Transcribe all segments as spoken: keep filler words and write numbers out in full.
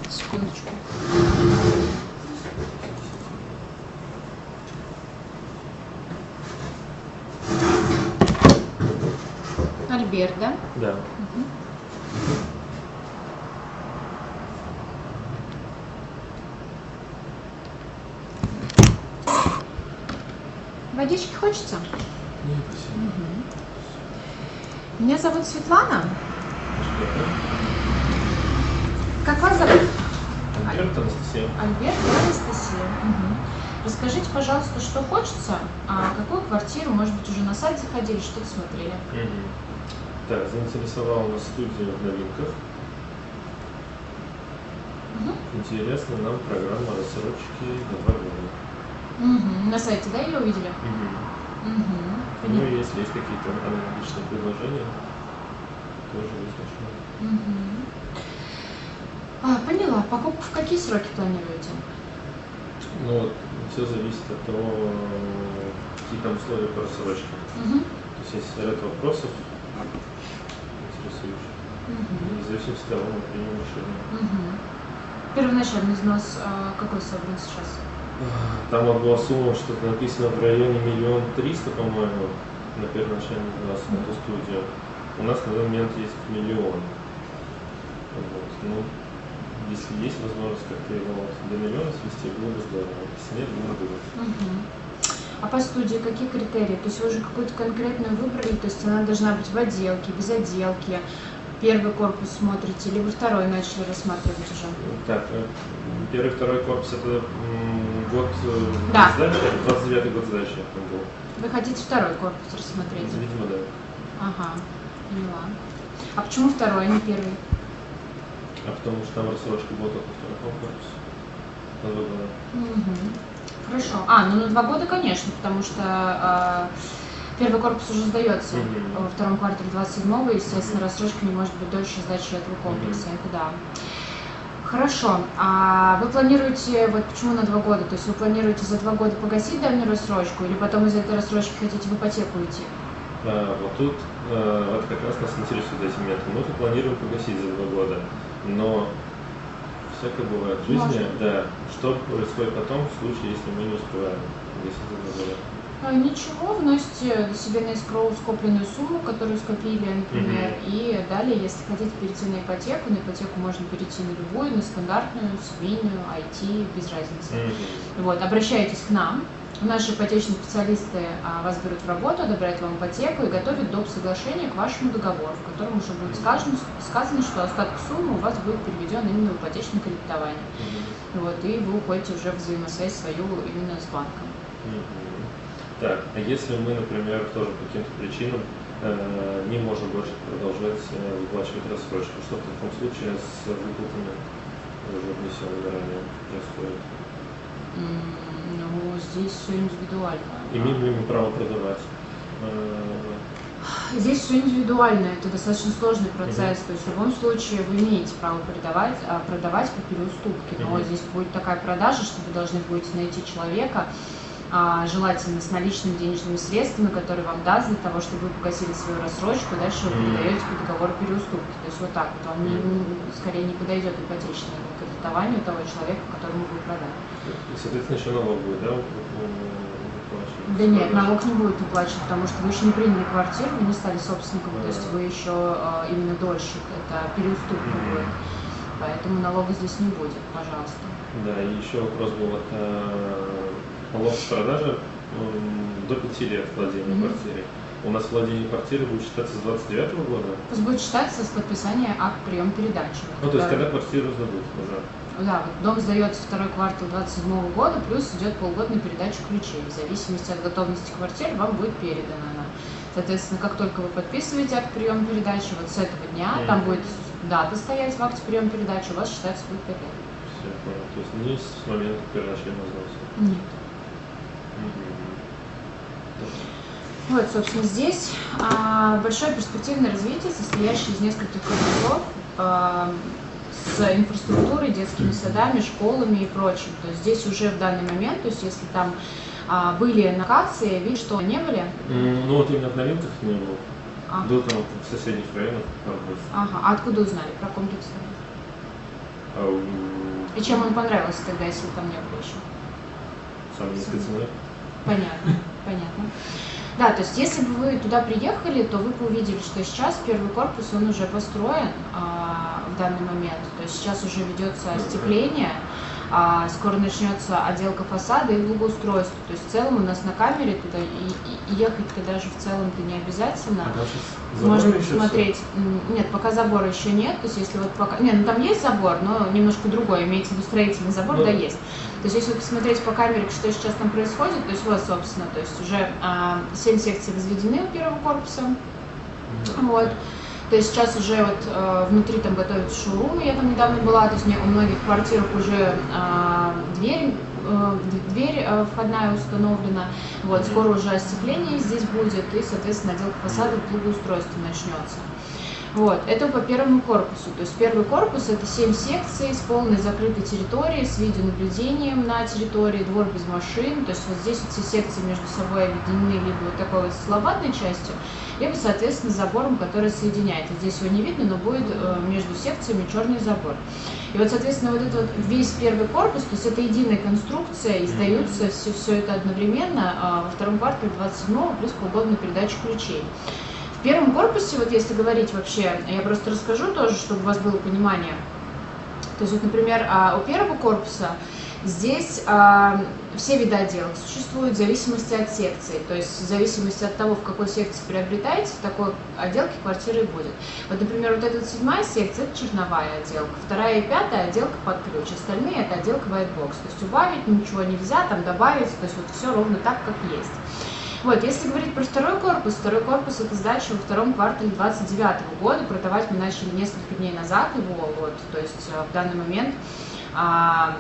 Секундочку. Альберт, да? Да. Угу. Водички хочется? Нет, спасибо. Угу. Меня зовут Светлана. Как вас зовут? Альберт, Анастасия. Альберт и Анастасия. Угу. Расскажите, пожалуйста, что хочется, а какую квартиру, может быть, уже на сайт заходили, что-то смотрели? Угу. Так, заинтересовала нас студия в новинках. Угу. Интересна нам программа рассрочки на два года. Угу. На сайте, да, или увидели? Угу. Угу. Ну и если есть какие-то аналогичные предложения, тоже выслушаем. Угу. А, поняла. Покупку в какие сроки планируете? Ну, все зависит от того, какие там условия по рассрочке. Угу. То есть есть ряд вопросов, интересующих. Угу. В зависимости от того, мы примем решение. Угу. Первоначальный взнос а, какой собран сейчас? Там вот была сумма, что-то написано в районе миллион триста, по-моему, на первоначальный взнос на эту студию. У нас на данный момент есть миллион. Вот. Ну, если есть возможность как-то его до миллиона свести, было бы здорово. Если нет, думаю, будет. Угу. А по студии какие критерии? То есть вы уже какую-то конкретную выбрали, то есть она должна быть в отделке, без отделки? Первый корпус смотрите, либо второй начали рассматривать уже? Так, первый, второй корпус это год да. сдачи, двадцать девятый год сдачи там был. Вы хотите второй корпус рассмотреть? Видимо, да. Ага, поняла. А почему второй, а не первый? А потому что там рассрочка была только второго корпуса. На два года. Угу. Хорошо. А, ну на два года, конечно, потому что э, первый корпус уже сдается mm-hmm. во втором квартале двадцать седьмого, естественно, mm-hmm. рассрочка не может быть дольше сдачи этого комплекса. Mm-hmm. Да. Хорошо. А вы планируете, вот почему на два года? То есть вы планируете за два года погасить давнюю рассрочку или потом из этой рассрочки хотите в ипотеку уйти? А, вот тут а, вот как раз нас интересует этим методом. Мы тут планируем погасить за два года, но всякое бывает в жизни, Может. да. Что происходит потом в случае, если мы не успеваем погасить за два года? А, ничего, вносите себе на эскроу скопленную сумму, которую скопили, например, mm-hmm. и далее, если хотите перейти на ипотеку, на ипотеку можно перейти на любую, на стандартную, семейную, ай ти, без разницы. Mm-hmm. Вот, обращайтесь к нам. Наши ипотечные специалисты а, вас берут в работу, одобряют вам ипотеку и готовят доп. Соглашение к вашему договору, в котором уже будет сказано, сказано, что остаток суммы у вас будет переведен именно в ипотечное кредитование. Mm-hmm. Вот, и вы уходите уже в взаимосвязь свою именно с банком. Mm-hmm. Так, а если мы, например, тоже по каким-то причинам э, не можем больше продолжать э, выплачивать рассрочку, что в таком случае с выплатами уже внесенными ранее происходит? Mm, ну, здесь все индивидуально. Имеем ли мы право продавать? Здесь все индивидуально, это достаточно сложный процесс, mm-hmm. то есть в любом случае вы имеете право продавать, продавать по переуступке, но mm-hmm. здесь будет такая продажа, что вы должны будете найти человека, а, желательно с наличными денежными средствами, которые вам даст для того, чтобы вы погасили свою рассрочку, дальше вы mm-hmm. передаете по договору переуступки. То есть вот так вот, он mm-hmm. не, скорее не подойдет ипотечное кредитованию того человека, которому вы продали. Соответственно, еще налог будет, да? Да нет, налог не будет уплачен, потому что вы еще не приняли квартиру, вы не стали собственником, mm-hmm. то есть вы еще а, именно дольщик, это переуступка mm-hmm. будет. Поэтому налога здесь не будет, пожалуйста. Да, и еще вопрос был, это налог с продажи до пяти лет владения mm-hmm. квартирой. У нас владение квартиры будет считаться с двадцать девятого года? То есть будет считаться с подписания акт прием-передачи. Ну, то есть когда квартиру сдадут уже? Да, вот дом сдается второй квартал двадцать седьмого года, плюс идет полгода на передачу ключей. В зависимости от готовности квартиры вам будет передана она. Соответственно, как только вы подписываете акт прием-передачи, вот с этого дня mm-hmm. там будет дата стоять в акте прием-передачи, у вас считается будет пять лет. Все, понял. То есть не с момента первоначального взноса? Нет. Вот, собственно, здесь а, большое перспективное развитие, состоящее из нескольких корпусов а, с инфраструктурой, детскими садами, школами и прочим. То есть здесь уже в данный момент, то есть если там а, были локации, видишь, что не были? Mm, ну вот именно в новинках не было. А. Был там в соседних районах. Ага, а откуда узнали про комплекс? А, И чем он понравился тогда, если там не было еще? Самой низкой ценой. Понятно, понятно. Да, то есть если бы вы туда приехали, то вы бы увидели, что сейчас первый корпус, он уже построен а, в данный момент. То есть сейчас уже ведется остекление, а, скоро начнется отделка фасада и благоустройство. То есть в целом у нас на камере туда и, и ехать-то даже в целом-то не обязательно. А можно посмотреть. Нет, пока забора еще нет. То есть если вот пока. Нет, ну там есть забор, но немножко другой, имеется в виду строительный забор, да, да есть. То есть если посмотреть по камере, что сейчас там происходит, то есть вот, собственно, то есть уже а, семь секций возведены у первого корпуса. Да. Вот. То есть сейчас уже вот э, внутри там готовят шоурум, я там недавно была, то есть у многих квартирах уже э, дверь, э, дверь э, входная установлена, вот, скоро уже остекление здесь будет, и, соответственно, отделка фасада, благоустройство начнется. Вот, это по первому корпусу. То есть первый корпус — это семь секций с полной закрытой территорией, с видеонаблюдением на территории, двор без машин. То есть вот здесь вот все секции между собой объединены либо вот такой вот стекловатной частью, либо, соответственно, забором, который соединяет. Здесь его не видно, но будет э, между секциями черный забор. И вот, соответственно, вот этот вот весь первый корпус, то есть это единая конструкция, и сдаются все, все это одновременно а во втором квартале двадцать седьмого плюс полгода на передачу ключей. В первом корпусе, вот если говорить вообще, я просто расскажу тоже, чтобы у вас было понимание. То есть, вот, например, у первого корпуса здесь а, все виды отделок существуют в зависимости от секции. То есть, в зависимости от того, в какой секции приобретаете, в такой отделке квартиры и будет. Вот, например, вот эта седьмая секция — это черновая отделка, вторая и пятая — отделка под ключ, остальные — это отделка white box. То есть, убавить ничего нельзя, там добавить, то есть, вот все ровно так, как есть. Вот, если говорить про второй корпус, второй корпус — это сдача во втором квартале двадцать девятого года, продавать мы начали несколько дней назад его, вот, то есть в данный момент а,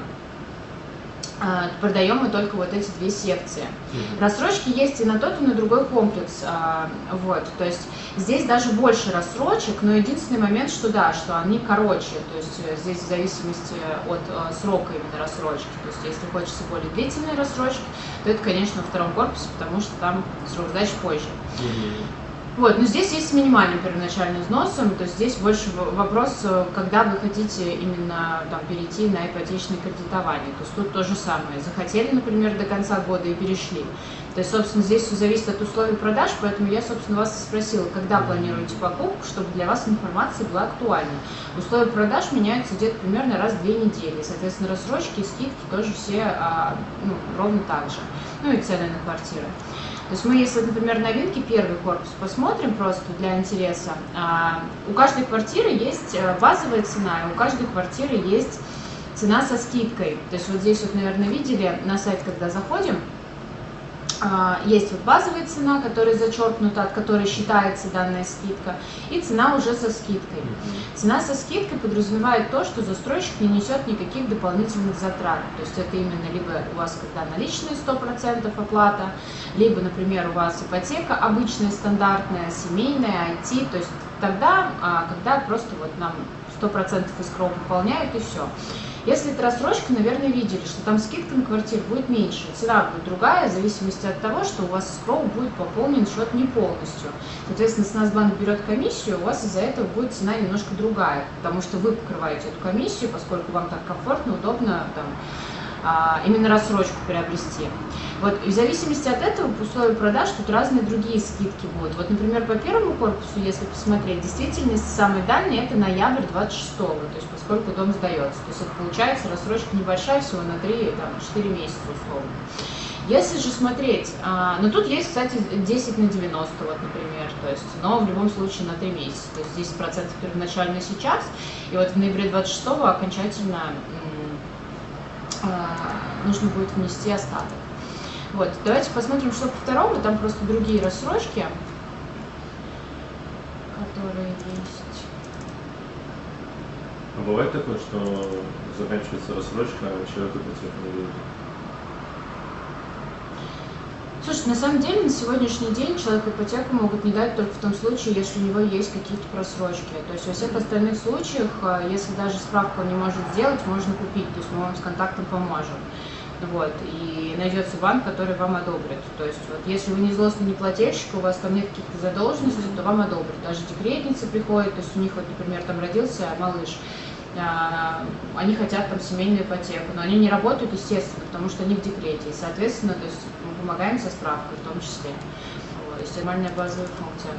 а, продаем мы только вот эти две секции. Mm-hmm. Рассрочки есть и на тот, и на другой комплекс, а, вот, то есть здесь даже больше рассрочек, но единственный момент, что да, что они короче, то есть здесь в зависимости от а, срока именно рассрочки, то есть если хочется более длительной рассрочки, то это, конечно, во втором корпусе, потому что там срок сдачи позже. Mm-hmm. Вот, но здесь есть с минимальным первоначальным взносом, то есть здесь больше вопрос, когда вы хотите именно там перейти на ипотечное кредитование. То есть тут то же самое. Захотели, например, до конца года и перешли. То есть, собственно, здесь все зависит от условий продаж, поэтому я, собственно, вас спросила, когда планируете покупку, чтобы для вас информация была актуальна. Условия продаж меняются где-то примерно раз в две недели. Соответственно, рассрочки и скидки тоже все а, ну, ровно так же. Ну и цены на квартиры. То есть мы, если, например, новинки, первый корпус посмотрим просто для интереса, а, у каждой квартиры есть базовая цена, и у каждой квартиры есть цена со скидкой. То есть вот здесь вот, наверное, видели на сайт, когда заходим, а, есть вот базовая цена, которая зачеркнута, от которой считается данная скидка, и цена уже со скидкой. Цена со скидкой подразумевает то, что застройщик не несет никаких дополнительных затрат. То есть это именно либо у вас когда наличные сто процентов оплата, либо, например, у вас ипотека обычная, стандартная, семейная, ай ти, то есть тогда, когда просто вот нам сто процентов эскроу пополняют и все. Если это рассрочка, наверное, видели, что там скидка на квартиру будет меньше, цена будет другая, в зависимости от того, что у вас эскроу будет пополнен счет не полностью. Соответственно, если Насбанк берет комиссию, у вас из-за этого будет цена немножко другая, потому что вы покрываете эту комиссию, поскольку вам так комфортно, удобно там, а, именно рассрочку приобрести. Вот, и в зависимости от этого, по условию продаж, тут разные другие скидки будут. Вот, например, по первому корпусу, если посмотреть, действительно, самый дальний — это ноябрь двадцать шестого, то есть поскольку дом сдается. То есть это получается рассрочка небольшая, всего на три-четыре месяца условно. Если же смотреть, а, ну тут есть, кстати, десять на девяносто, вот, например, то есть, но в любом случае на три месяца, то есть десять процентов первоначально сейчас, и вот в ноябре двадцать шестого окончательно а, нужно будет внести остаток. Вот, давайте посмотрим, что по второму, там просто другие рассрочки, которые есть. А бывает такое, что заканчивается рассрочка, а человек ипотеку не видит? Слушайте, на самом деле на сегодняшний день человеку ипотеку могут не дать только в том случае, если у него есть какие-то просрочки. То есть во всех остальных случаях, если даже справку он не может сделать, можно купить, то есть мы вам с контактом поможем. Вот, и найдется банк, который вам одобрит. То есть, вот, если вы не злостный неплательщик, у вас там нет каких-то задолженностей, то вам одобрят. Даже декретницы приходят, то есть у них, вот, например, там родился малыш, они хотят там семейную ипотеку, но они не работают, естественно, потому что они в декрете, и, соответственно, то есть мы помогаем со справкой в том числе. Вот, то есть нормальная базовая функция.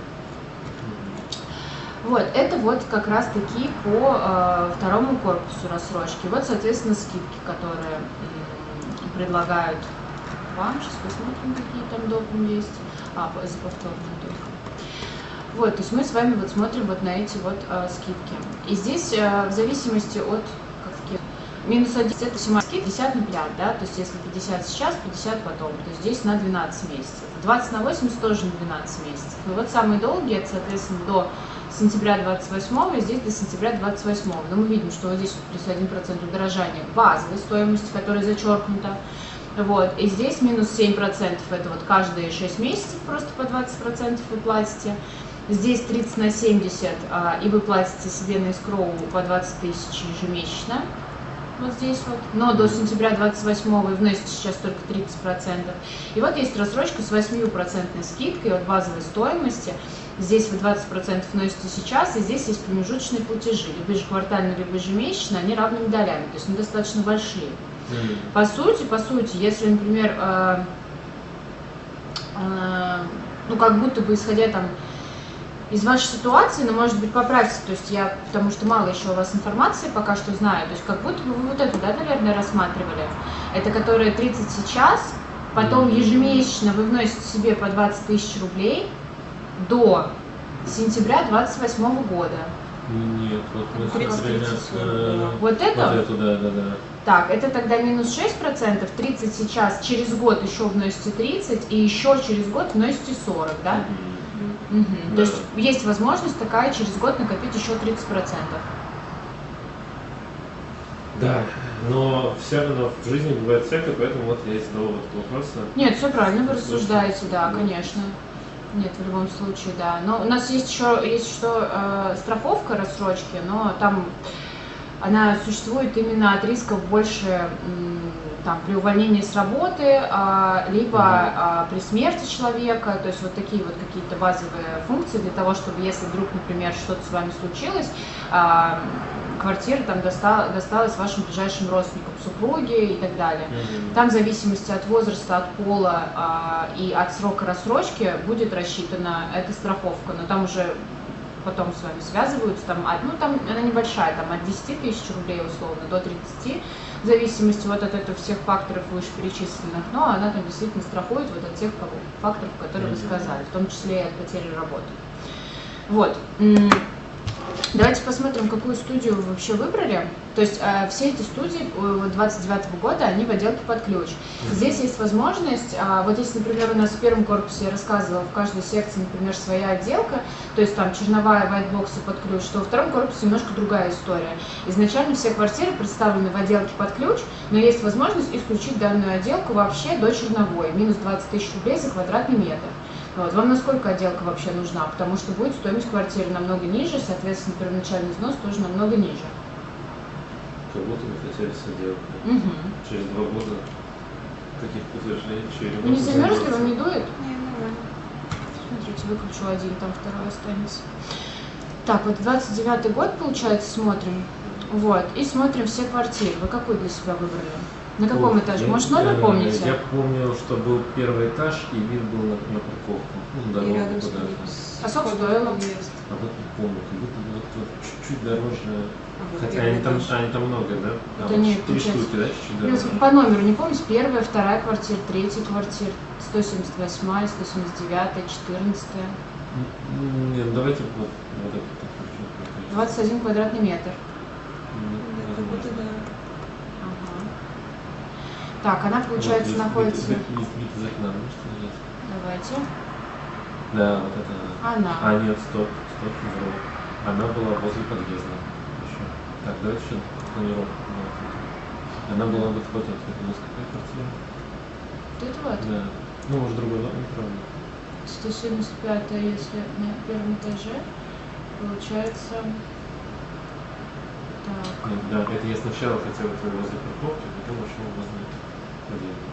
Вот, это вот как раз таки по э, второму корпусу рассрочки. Вот, соответственно, скидки, которые м, предлагают вам. Сейчас посмотрим, какие там допы есть. А, за повторную только. Вот, то есть мы с вами вот смотрим вот на эти вот э, скидки. И здесь э, в зависимости от как таки, минус один это семнадцать скидки, пятьдесят на пять, да, то есть если пятьдесят сейчас, пятьдесят потом, то есть здесь на двенадцать месяцев. двадцать на восемьдесят тоже на двенадцать месяцев. И вот самые долгие, это, соответственно, до сентября двадцать восьмого и здесь до сентября двадцать восьмого. Но мы видим, что вот здесь вот плюс один процент удорожания базовой стоимости, которая зачеркнута. Вот. И здесь минус семь процентов, это вот каждые шесть месяцев просто по двадцать процентов вы платите. Здесь тридцать на семьдесят, а, и вы платите себе на эскроу по двадцать тысяч ежемесячно. Вот здесь вот. Но до сентября двадцать восьмого вы вносите сейчас только тридцать процентов. И вот есть рассрочка с восемь процентов скидкой от базовой стоимости. Здесь вы двадцать процентов вносите сейчас, и здесь есть промежуточные платежи. Либо ежеквартально, либо ежемесячно, они равными долями, то есть они достаточно большие. Mm-hmm. По сути, по сути, если, например, э, э, ну как будто бы исходя там из вашей ситуации, но, может быть, поправьте, то есть я, потому что мало еще у вас информации пока что знаю, то есть как будто бы вы вот эту, да, наверное, рассматривали, это которая тридцать сейчас, потом ежемесячно вы вносите себе по двадцать тысяч рублей до сентября двадцать восьмого года. Нет, вот мы смотрели на... Вот это? Вот эту, да, да, да. Так, это тогда минус шесть процентов, тридцать сейчас, через год еще вносите тридцать, и еще через год вносите сорок, да? Mm-hmm. Угу. Да. То есть есть возможность такая через год накопить еще тридцать процентов. Да, но все равно в жизни бывает всякое, поэтому вот я и задал вот вопросы. Нет, все правильно вы рассуждаете, да, конечно. Нет, в любом случае, да. Но у нас есть еще есть что э, страховка рассрочки, но там она существует именно от рисков больше там, при увольнении с работы, а, либо а, при смерти человека, то есть вот такие вот какие-то базовые функции для того, чтобы если вдруг, например, что-то с вами случилось, а, квартира там достала, досталась вашим ближайшим родственникам, супруге и так далее. Mm-hmm. Там в зависимости от возраста, от пола а, и от срока рассрочки будет рассчитана эта страховка, но там уже потом с вами связываются, там, ну там она небольшая, там от десяти тысяч рублей условно до тридцати, в зависимости вот от этого всех факторов вышеперечисленных, но она там действительно страхует вот от тех факторов, которые вы сказали, в том числе и от потери работы. Вот. Давайте посмотрим, какую студию вы вообще выбрали. То есть э, все эти студии двадцать девятого года, они в отделке под ключ. Здесь есть возможность, э, вот если, например, у нас в первом корпусе я рассказывала, в каждой секции, например, своя отделка, то есть там черновая, вайтбоксы под ключ, то во втором корпусе немножко другая история. Изначально все квартиры представлены в отделке под ключ, но есть возможность исключить данную отделку вообще до черновой, минус двадцать тысяч рублей за квадратный метр. Вот. Вам насколько отделка вообще нужна? Потому что будет стоимость квартиры намного ниже, соответственно, первоначальный взнос тоже намного ниже. Как будто бы хотели с отделкой. Угу. Через два года каких-то утверждений еще Вы не замерзли, вам не дует? Не, нормально. Смотрите, выключу один, там второй останется. Так, вот двадцать девятый год, получается, смотрим. Вот, и смотрим все квартиры. Вы какую для себя выбрали? На каком вот, этаже? Я, Может, номер я, помните? Я помню, что был первый этаж, и вид был на, на парковку. Ну, дорогу рядом куда-то. А сколько стоило? А вот не помню, как будто бы вот, вот чуть-чуть дороже. А вот Хотя они там, этаж. они там много, да? А Это вот нет, три получается. штуки, да, чуть-чуть Ну, дороже. по номеру не помните? Первая, вторая квартира, третья квартира, сто семьдесят восьмая, сто семьдесят девятая, четырнадцатая. Нет, давайте вот, вот это. двадцать один квадратный метр. Да, как будто да. Ага. Так, она, получается, вот, находится... Вид, вид, вид из окна, может, нет? Давайте. Да, вот это. Она. А, нет, стоп, стоп, не она была возле подъезда еще. Так, давайте еще планировку. Она была вот вот эта, это у нас какая квартира? Вот это вот? Да. Ну, может, другой номер, правда. сто семьдесят пятая, если на первом этаже, получается... Так. Нет, да, это я сначала хотел это возле парковки, потом ушел возле подъезда.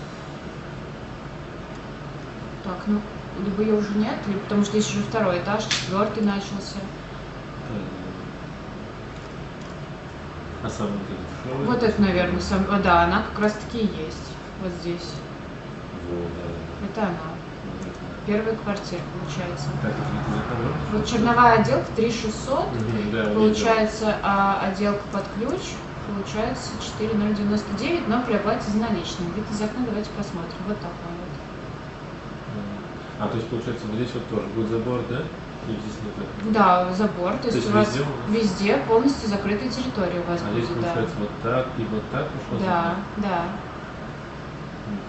Так, ну, либо ее уже нет, либо потому что есть уже второй этаж, четвертый начался. А сам вот этот Вот это, наверное, сам, о, да, она как раз таки и есть. Вот здесь. Вот, да. Это она. Первая квартира, получается. Так, это не закон? Вот черновая отделка три тысячи шестьсот. Угу, да, Получается, а отделка под ключ получается четыре тысячи девяносто девять, но при оплате за наличные. Вид из окна давайте посмотрим. Вот такой вот. А, то есть, получается, вот здесь вот тоже будет забор, да? Или здесь не так? Да, забор. То, То есть есть у вас везде у вас? везде полностью закрытая территория у вас А будет, здесь, да. получается, вот так и вот так ушло? Да, да. Мгм.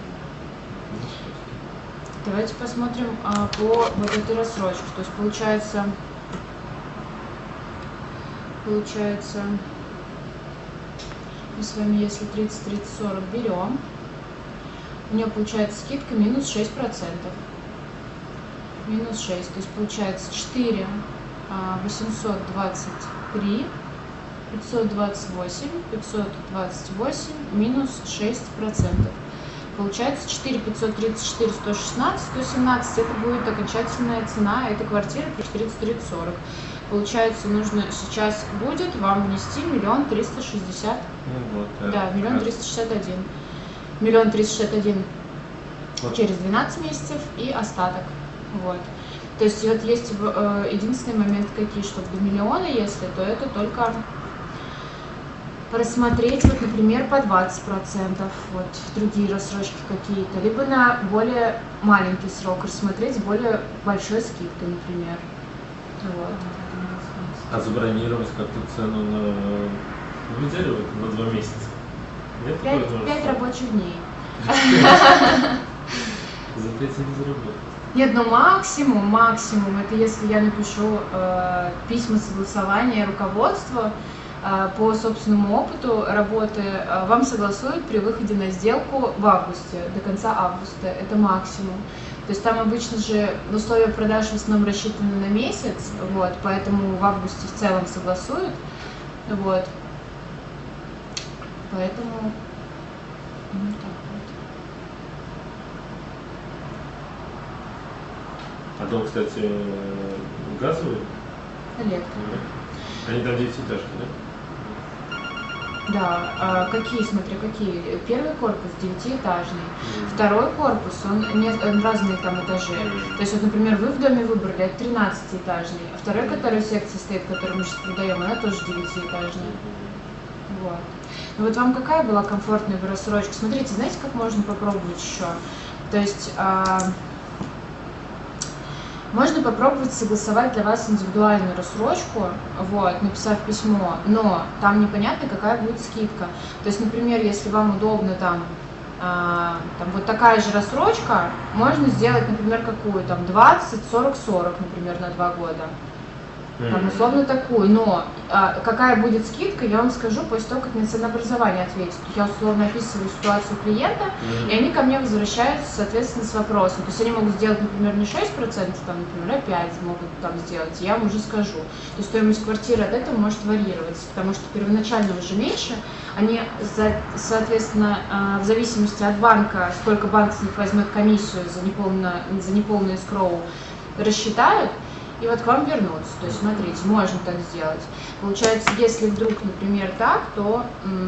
Давайте посмотрим а, по вот этой рассрочке. То есть получается, получается, мы с вами, если тридцать, тридцать, сорок берем, у нее получается скидка минус шесть процентов. Минус шесть, то есть получается четыре восемьсот двадцать три, пятьсот двадцать восемь, пятьсот двадцать восемь минус шесть процентов. Получается четыре пятьсот тридцать четыре сто шестнадцать, сто семнадцать, это будет окончательная цена этой квартиры плюс тридцать, тридцать, сорок. Получается, нужно сейчас будет вам внести миллион триста шестьдесят. Ну, вот, да. Да, миллион триста шестьдесят один. Миллион триста шестьдесят один Вот. через двенадцать месяцев и остаток. Вот. То есть вот есть э, единственный момент какие, что до миллиона, если, то это только рассмотреть, вот, например, по двадцать процентов, вот, другие рассрочки какие-то, либо на более маленький срок рассмотреть с более большой скидкой, например. Вот. А забронировать как-то цену на... Вы взяли вот на два месяца? Нет? Пять, такой пять возможности? рабочих дней. За пять не заработать. Нет, ну максимум, максимум, это если я напишу э, письма согласования руководству, э, по собственному опыту работы, э, вам согласуют при выходе на сделку в августе, до конца августа, это максимум. То есть там обычно же условия продаж в основном рассчитаны на месяц, вот, поэтому в августе в целом согласуют, вот, поэтому, ну, так вот. А дом, кстати, газовый? Электро. Они там девятиэтажки, да? Да, а какие, смотри, какие. Первый корпус девятиэтажный, Mm. второй корпус, он, не, он разные там этажи. Mm. То есть, вот, например, вы в доме выбрали, это тринадцатиэтажный, а второй, который в секции стоит, который мы сейчас продаем, она тоже девятиэтажная. Вот. Ну вот вам какая была комфортная бы рассрочка? Смотрите, знаете, как можно попробовать еще? То есть а, можно попробовать согласовать для вас индивидуальную рассрочку, вот, написав письмо, но там непонятно, какая будет скидка. То есть, например, если вам удобно там, а, там вот такая же рассрочка, можно сделать, например, какую там двадцать, сорок, сорок, например, на два года. Там, условно такую, но а, какая будет скидка, я вам скажу после того, как мне ценообразование ответит. Я условно описываю ситуацию клиента, Mm. и они ко мне возвращаются, соответственно, с вопросом. То есть они могут сделать, например, не шесть процентов, там, например, а пять процентов могут там сделать, я вам уже скажу. То есть стоимость квартиры от этого может варьироваться, потому что первоначально уже меньше, они, за, соответственно, а, в зависимости от банка, сколько банк с них возьмет комиссию за неполное, за неполное эскроу, рассчитают, и вот к вам вернуться. То есть, смотрите, можно так сделать. Получается, если вдруг, например, так, то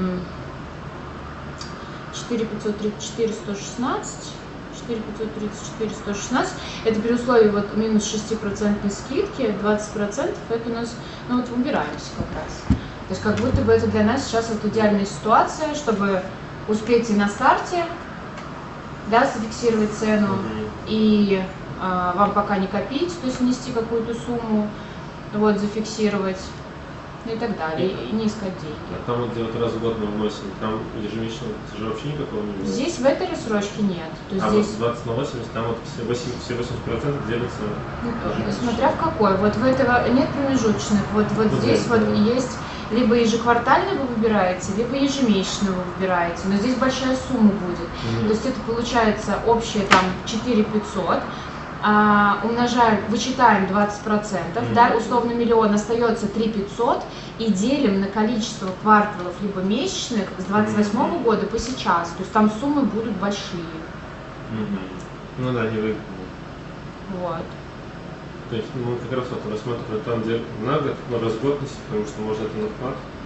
четыре пятьсот тридцать четыре сто шестнадцать, четыре пятьсот тридцать четыре сто шестнадцать, это при условии вот минус шесть процентов скидки, двадцать процентов, это у нас, ну вот убираемся как раз. То есть, как будто бы это для нас сейчас вот идеальная ситуация, чтобы успеть и на старте, да, зафиксировать цену, Mm. и а, вам пока не копить, то есть внести какую-то сумму, вот, зафиксировать, ну и так далее, и, и не искать деньги. А там вот где вот раз в год мы вносим, там ежемесячно же вообще никакого не будет? Здесь в этой рассрочке нет. То есть А здесь, вот двадцать на восемьдесят, там вот все восемьдесят, все восемьдесят процентов делятся. ну, смотря в какой, вот в этого нет промежуточных, вот, вот Вот здесь здесь, вот да. есть либо ежеквартально вы выбираете, либо ежемесячно вы выбираете, но здесь большая сумма будет. Мгм. То есть это получается общее там четыре пятьсот, а, умножаем, вычитаем двадцать процентов, Мгм. да, условно миллион, остается три пятьсот, и делим на количество кварталов либо месячных с двадцать восьмого Мгм. года по сейчас. То есть там суммы будут большие. Мгм. Ну да, не выгодно. Вот. То есть мы как раз вот рассматриваем там, где на год, но раз в год нести, потому что может это на вклад.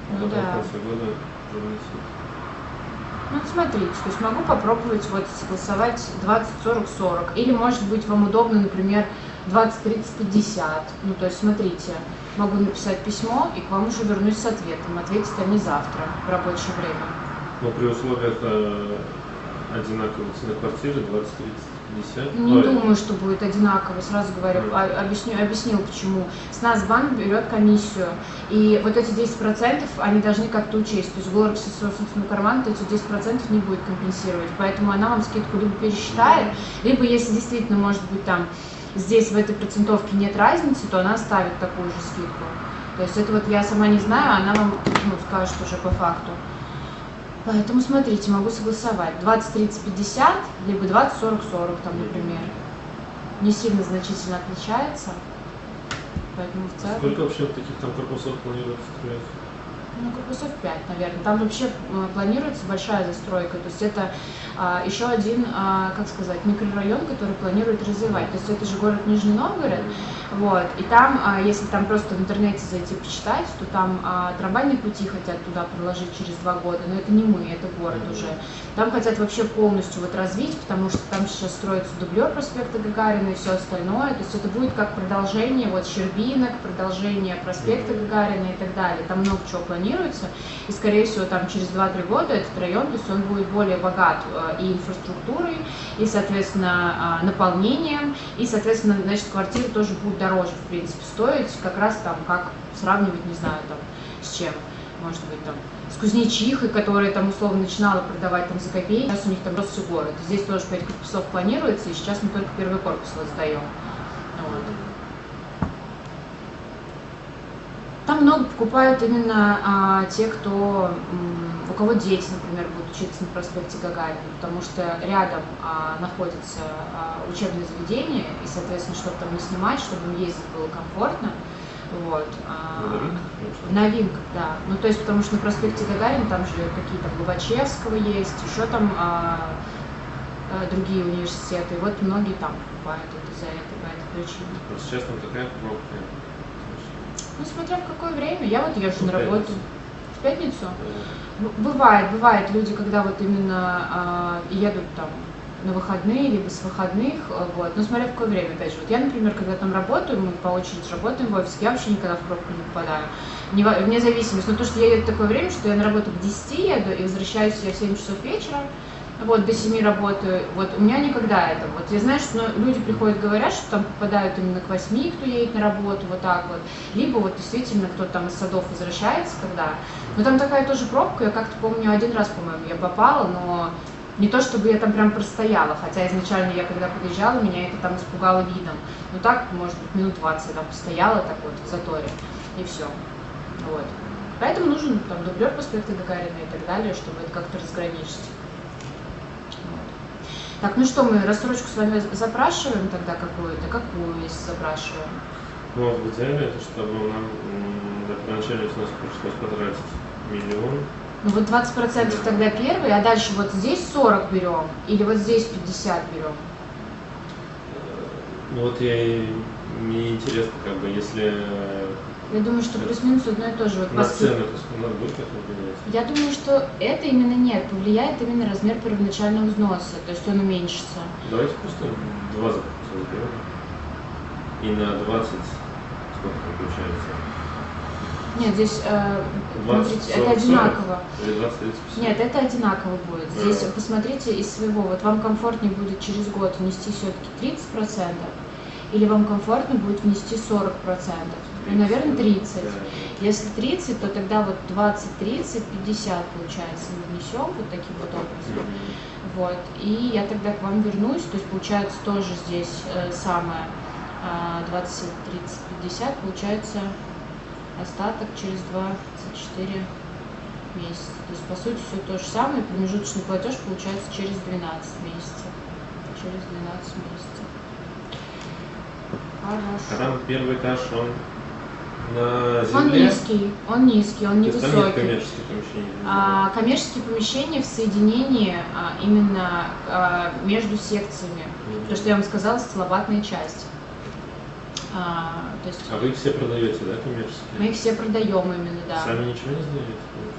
а Ну потом да. в конце года уже внесут. Ну, вот смотрите, то есть могу попробовать вот согласовать двадцать сорок сорок. Или, может быть, вам удобно, например, двадцать тридцать пятьдесят. Ну, то есть, смотрите, могу написать письмо и к вам уже вернусь с ответом. Ответят они завтра в рабочее время. Но при условиях э, одинаковой цены квартиры двадцать тридцать пятьдесят. Не Ой, думаю, что будет одинаково, сразу говорю, Мгм. а- объясню, объяснил почему. С нас банк берет комиссию, и вот эти десять процентов они должны как-то учесть. То есть город со собственного кармана эти десять процентов не будет компенсировать, поэтому она вам скидку либо пересчитает, либо если действительно, может быть, там здесь в этой процентовке нет разницы, то она ставит такую же скидку. То есть это вот я сама не знаю, она вам ну, скажет уже по факту. Поэтому смотрите, могу согласовать двадцать тридцать пятьдесят, либо двадцать сорок сорок, там, например. Не сильно значительно отличается. Поэтому в целом. Сколько вообще таких там корпусов планируется строить? Ну, корпусов пять, наверное. Там вообще э, планируется большая застройка. То есть это а, еще один, а, как сказать, микрорайон, который планирует развивать. То есть это же город Нижний Новгород. Вот. И там, а, если там просто в интернете зайти почитать, то там а, трамвайные пути хотят туда проложить через два года. Но это не мы, это город уже. Там хотят вообще полностью вот развить, потому что там сейчас строится дублер проспекта Гагарина и все остальное. То есть это будет как продолжение вот Щербинок, продолжение проспекта Гагарина и так далее. Там много чего планируется. И, скорее всего, там через два-три года этот район, то есть он будет более богат э, и инфраструктурой, и, соответственно, э, наполнением, и, соответственно, значит, квартиры тоже будут дороже, в принципе, стоить, как раз там, как сравнивать, не знаю, там, с чем, может быть, там, с Кузнечихой, которая там условно начинала продавать там за копейки, сейчас у них там рос всё город. Здесь тоже пять корпусов планируется, и сейчас мы только первый корпус вот сдаем. Вот. Там много покупают именно а, те, кто, м, у кого дети, например, будут учиться на проспекте Гагарина, потому что рядом а, находится а, учебное заведение, и, соответственно, чтобы там не снимать, чтобы им ездить было комфортно. Вот. а, На Новинках, На Винках, да. Ну, то есть, потому что на проспекте Гагарина там же какие-то Лобачевского есть, еще там а, а, другие университеты. И вот многие там покупают это за это, по этой причине. Вот сейчас там такая пробка. Ну, смотря в какое время. Я вот езжу В на работу. пятницу. В пятницу? Э, Б- Бывает, бывает люди, когда вот именно а, едут там на выходные, либо с выходных, а, вот, но смотря в какое время, опять же. Вот я, например, когда там работаю, мы по очереди работаем в офисе, я вообще никогда в пробку не попадаю. Не во- Вне зависимости, но то, что я еду в такое время, что я на работу к десяти еду и возвращаюсь я в семь часов вечера, вот, до семи работаю, вот, у меня никогда это, вот, я знаю, что ну, люди приходят, говорят, что там попадают именно к восьми, кто едет на работу, вот так вот, либо вот действительно кто-то там из садов возвращается, когда, но там такая тоже пробка, я как-то помню, один раз, по-моему, я попала, но не то, чтобы я там прям простояла, хотя изначально я когда подъезжала, меня это там испугало видом, но так, может быть, минут двадцать я там постояла, так вот, в заторе, и все, вот. Поэтому нужен там дублер проспекта Гагарина и так далее, чтобы это как-то разграничить. Так, ну что, мы рассрочку с вами запрашиваем тогда какую-то? Какую, если запрашиваем? Ну, вот в идеале это, чтобы нам м, для первоначальной взноса пришлось потратить миллион. Ну вот двадцать процентов тогда первый, а дальше вот здесь сорок берем, или вот здесь пятьдесят берем? Ну вот я и мне интересно, как бы, если Я думаю, что плюс-минус одно и то же. Вот на по сути. цены, то есть у нас будет как-то влиять? Я думаю, что это именно нет, повлияет именно размер первоначального взноса, то есть он уменьшится. Давайте просто два запуска сделаем. И на двадцать, сколько там получается? Нет, здесь, э, двадцать, смотрите, сорок, это одинаково. сорок? Или двадцать, тридцать, пятьдесят? Нет, это одинаково будет. Здесь А. посмотрите из своего, вот вам комфортнее будет через год внести все-таки тридцать процентов, или вам комфортно будет внести сорок процентов? Ну, наверное, тридцать. Да. Если тридцать, то тогда вот двадцать, тридцать, пятьдесят получается мы внесем вот таким вот образом. Вот. И я тогда к вам вернусь, то есть получается тоже здесь э, самое э, двадцать, тридцать, пятьдесят, получается остаток через двадцать четыре месяца. То есть по сути все то же самое, промежуточный платеж получается через двенадцать месяцев. Через двенадцать месяцев. Хорошо. А там первый этаж, он на земле? Он низкий, он низкий, он То есть там нет невысокий. коммерческих помещений? А, коммерческие помещения в соединении а, именно а, между секциями. Мгм. То, что я вам сказала, стекловатная часть. А, то есть А вы их все продаете, да, коммерческие? мы их все продаем именно, да. Сами ничего не сдаете?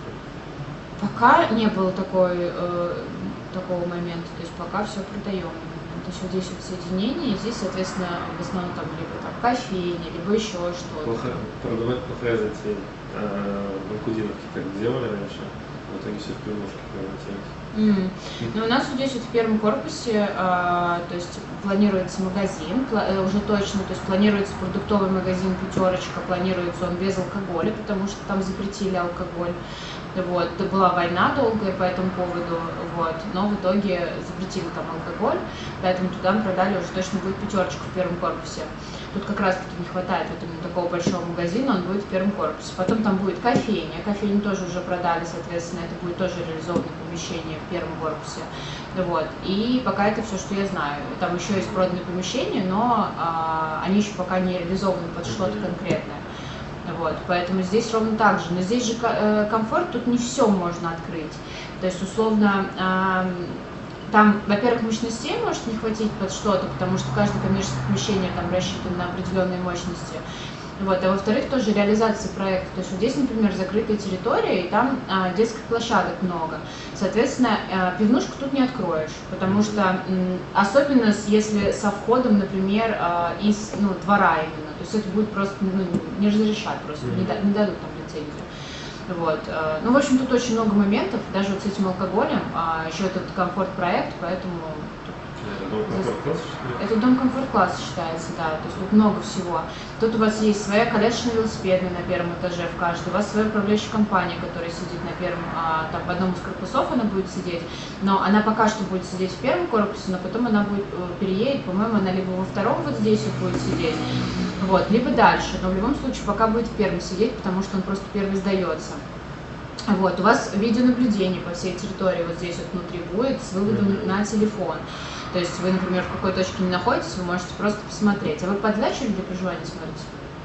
Пока не было такой, э, такого момента, то есть пока все продаем. То есть вот здесь вот соединение, и здесь, соответственно, в основном там либо там кофейня, либо еще что-то. Плохо, продавать плохая затея. А, в Анкудиновке так делали раньше, в итоге все в пивнушке превратилось. Mm. Ну, у нас вот здесь вот в первом корпусе, а, то есть планируется магазин, пла- э, уже точно, то есть планируется продуктовый магазин «Пятерочка», планируется он без алкоголя, потому что там запретили алкоголь. Вот, это была война долгая по этому поводу, вот, но в итоге запретили там алкоголь, поэтому туда мы продали уже точно будет «Пятерочка» в первом корпусе. Тут как раз таки не хватает вот именно такого большого магазина, он будет в первом корпусе. Потом там будет кофейня, кофейню тоже уже продали, соответственно, это будет тоже реализованное помещение в первом корпусе. Вот. И пока это все, что я знаю. Там еще есть проданные помещения, но а, они еще пока не реализованы под что-то конкретное. Вот, поэтому здесь ровно так же. Но здесь же комфорт, тут не все можно открыть. То есть, условно, там, во-первых, мощностей может не хватить под что-то, потому что каждое коммерческое помещение там рассчитано на определенные мощности. Вот, а во-вторых, тоже реализация проекта. То есть вот здесь, например, закрытая территория, и там а, детских площадок много. Соответственно, а, пивнушку тут не откроешь, потому что, м, особенно если со входом, например, а, из ну, двора именно. То есть это будет просто ну, не разрешать, просто не, да, не дадут там лицензию. Вот. Ну, в общем, тут очень много моментов, даже вот с этим алкоголем, а еще этот комфорт-проект, поэтому... Это дом комфорт-класса считается? Это дом комфорт-класса считается, да, то есть тут много всего. Тут у вас есть своя коллекция велосипедная на первом этаже в каждой, у вас своя управляющая компания, которая сидит на первом, а, там в одном из корпусов она будет сидеть, но она пока что будет сидеть в первом корпусе, но потом она будет переедет, по-моему, она либо во втором вот здесь вот будет сидеть, вот, либо дальше, но в любом случае пока будет в первом сидеть, потому что он просто первый сдается. Вот, у вас видеонаблюдение по всей территории вот здесь вот внутри будет с выводом mm-hmm. на телефон. То есть вы, например, в какой точке не находитесь, вы можете просто посмотреть. А вы под дачу или для проживания смотрите?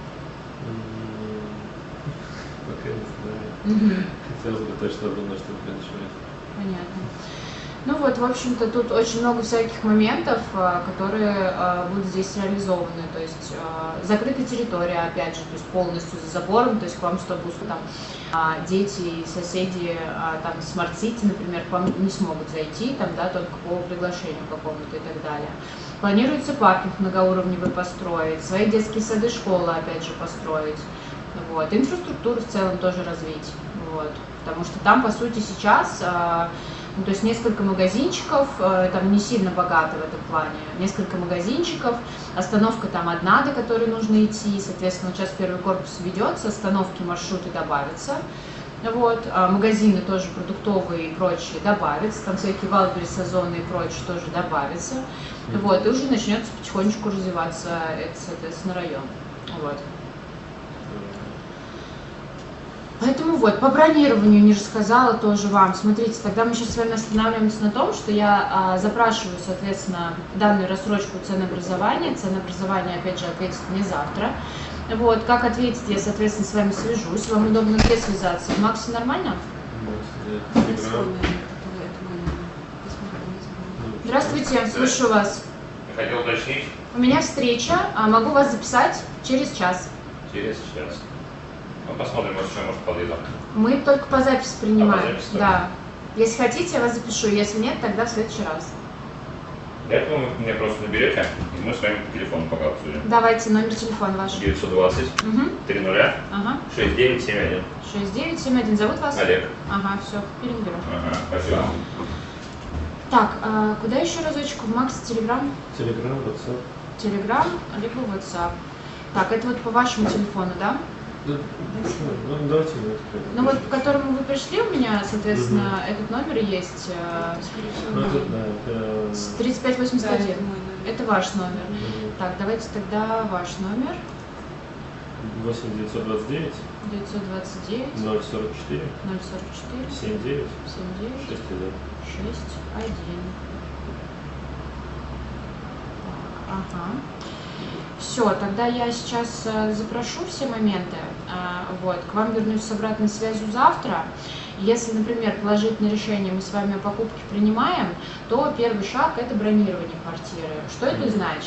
Пока не знаю. Хотелось бы точно одно, чтобы переночевать. Понятно. Ну вот, в общем-то, тут очень много всяких моментов, которые будут здесь реализованы. То есть закрытая территория, опять же, то есть полностью за забором, то есть к вам, чтобы там дети и соседи там смарт-сити, например, к вам не смогут зайти, там, да, только по приглашению какому-то и так далее. Планируется паркинг многоуровневый построить, свои детские сады, школы, опять же, построить. Вот. Инфраструктуру в целом тоже развить. Вот. Потому что там, по сути, сейчас... Ну, то есть несколько магазинчиков, э, там не сильно богато в этом плане, несколько магазинчиков, остановка там одна, до которой нужно идти, соответственно, сейчас первый корпус ведется, остановки, маршруты добавятся, вот, а магазины тоже продуктовые и прочие добавятся, там всякие Вайлдберрис сезонные и прочие тоже добавятся, mm-hmm. вот, и уже начнется потихонечку развиваться, это, соответственно, район, вот. Поэтому вот, по бронированию не рассказала тоже вам. Смотрите, тогда мы сейчас с вами останавливаемся на том, что я а, запрашиваю, соответственно, данную рассрочку ценообразования. Ценообразование, опять же, ответит мне завтра. Вот, как ответить, я, соответственно, с вами свяжусь. Вам удобно где связаться? В Максе нормально? Здравствуйте, слушаю вас. Хотел уточнить? У меня встреча, а могу вас записать через час. Через час. Ну, посмотрим, может, что, может, подъеду. Мы только по записи принимаем. А, по записи да. Если хотите, я вас запишу. Если нет, тогда в следующий раз. Для этого вы меня просто наберете, и мы с вами по телефону пока обсудим. Давайте номер телефона ваш. девятьсот двадцать три нуля шесть девять семь один. шесть девять семь один. Зовут вас? Олег. Ага, все, переберу. Ага, спасибо. Так, а куда еще разочек? В Макс, Телеграм? Телеграм, WhatsApp. Телеграм, либо WhatsApp. Так, это вот по вашему телефону, да? Да, ну, давайте мы это. Ну вот, к которому вы пришли, у меня, соответственно, угу. этот номер есть. Ну, это, да, это... тридцать пять восемьдесят один. Да, это, это ваш номер. Угу. Так, давайте тогда ваш номер. восемь девятьсот двадцать девять. девятьсот двадцать девять. ноль сорок четыре. ноль сорок четыре. семь девять. семь девять. шесть один. шесть один. Ага. Все, тогда я сейчас запрошу все моменты, вот, к вам вернусь с обратной связью завтра. Если, например, положительное решение мы с вами о покупке принимаем, то первый шаг – это бронирование квартиры. Что это значит?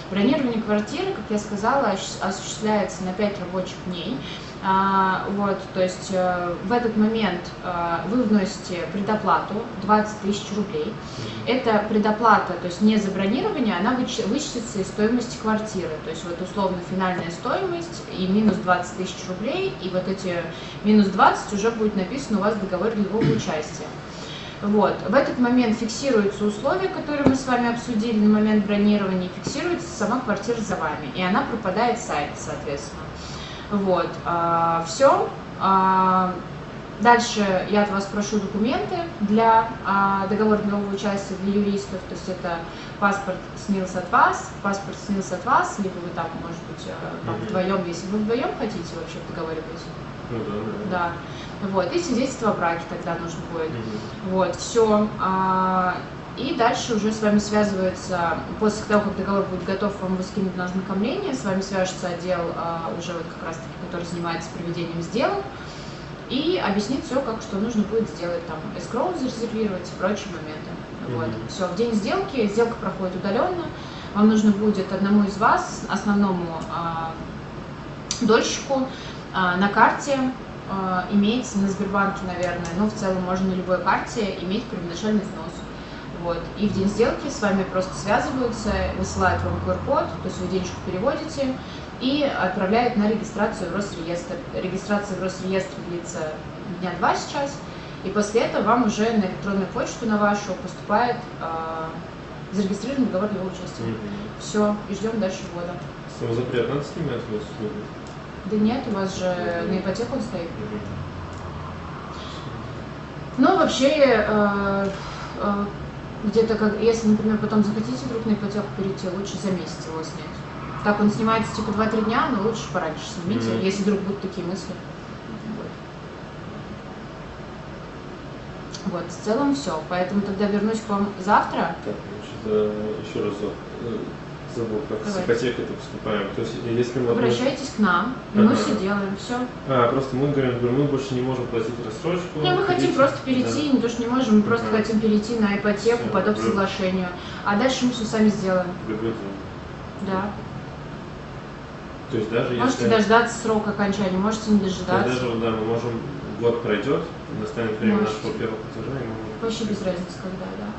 Бронирование квартиры, как я сказала, осуществляется на пять рабочих дней. А, вот, то есть э, в этот момент э, вы вносите предоплату двадцать тысяч рублей. Это предоплата, то есть не за бронирование, она выч- вычтется из стоимости квартиры. То есть вот условно финальная стоимость и минус двадцать тысяч рублей, и вот эти минус двадцать уже будет написано у вас в договоре долгового участия. Вот. В этот момент фиксируются условия, которые мы с вами обсудили на момент бронирования, фиксируется сама квартира за вами, и она пропадает с сайта, соответственно. Вот, а, все. А, дальше я от вас прошу документы для а, договора долгового участия для юристов, то есть это паспорт снился от вас, паспорт снился от вас, либо вы там, может быть, там, mm-hmm. вдвоем, если вы вдвоем хотите вообще в договоре быть. Ну да, да. Да. Вот, и свидетельство о браке тогда нужно будет. Mm-hmm. Вот, все. А, И дальше уже с вами связывается, после того, как договор будет готов, вам его скинут на ознакомление, с вами свяжется отдел а, уже вот как раз таки, который занимается проведением сделок, и объяснит все, как что нужно будет сделать, там, эскроу зарезервировать и прочие моменты. Mm-hmm. Вот. Все, в день сделки, сделка проходит удаленно, вам нужно будет одному из вас, основному а, дольщику, а, на карте а, иметь, на Сбербанке, наверное, но в целом можно на любой карте иметь первоначальный взнос. Вот. И в день сделки с вами просто связываются, высылают вам ку эр код, то есть вы денежку переводите и отправляют на регистрацию в Росреестр. Регистрация в Росреестр длится дня два сейчас, и после этого вам уже на электронную почту на вашу поступает э, зарегистрированный договор для участия. Mm-hmm. Все, и ждем дальше ввода. Самозапрет надо снимать у вас? Да нет, у вас же mm-hmm. на ипотеку он стоит. Mm-hmm. Ну, вообще, э, э, где-то, как, если, например, потом захотите вдруг на ипотеку перейти, лучше за месяц его снять. Так он снимается типа два-три дня, но лучше пораньше снимите, mm-hmm. если вдруг будут такие мысли. Вот. Вот, в целом все. Поэтому тогда вернусь к вам завтра. Так, значит, еще разок забыл, как с ипотекой-то поступаем. То есть, если мы обращайтесь к нам, и мы все делаем, все. А, просто мы говорим, мы больше не можем платить рассрочку. Не, мы хотим просто перейти, да. Не то, что не можем, мы просто ага. хотим перейти на ипотеку все, по доп. Соглашению. А дальше мы все сами сделаем. Да. То есть даже можете если... дождаться срока окончания, можете не дожидаться. Даже, да, мы можем, год пройдет, настанет время можете. Нашего первого платежа, и мы можем... Вообще без разницы, когда, да.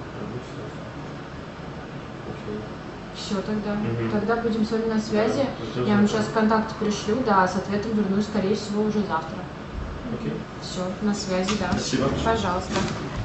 Все тогда. Угу. Тогда будем с вами на связи. Да, я вам сейчас контакты пришлю, да, с ответом вернусь, скорее всего, уже завтра. Окей. Все, на связи, да. Спасибо. Пожалуйста.